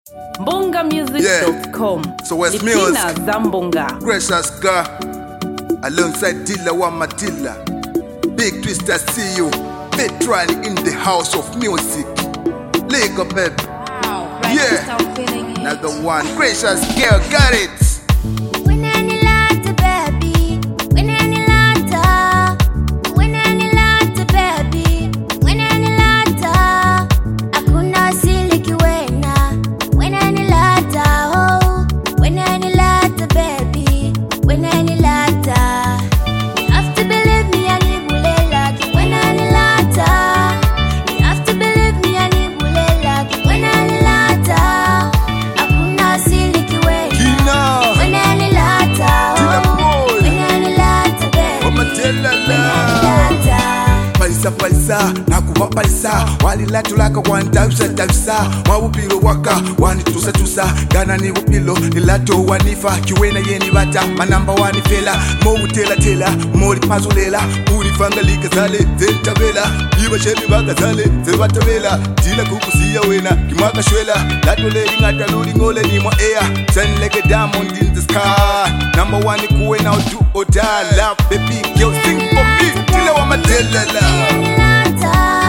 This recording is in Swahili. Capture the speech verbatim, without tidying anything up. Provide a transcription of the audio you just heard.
Bonga Music dot com. Yeah. So West Mills Zambonga Gracious girl alongside Dilla wa Madilla. Big Twister, see you literally in the house of music. Lego baby. Wow, right. Yeah. Another one. Gracious girl, got it. Palisa palisa, nakuba palisa walila tulaka wantawisa tawisa wawupilo waka wani tusa tusa gana ni wupilo nilato wanifa kiwena yeni bata manamba wani fela mo utela tela mo lipazulela ulifangalika zale zentabela iba shemi baka zale zebatabela dila kukusiya wena kimaka shwela lato leli ngata luli ngole ni mo air send like a diamond in the sky number one kuwena or do or die love baby girl sing for me dila wa Madilla. Lata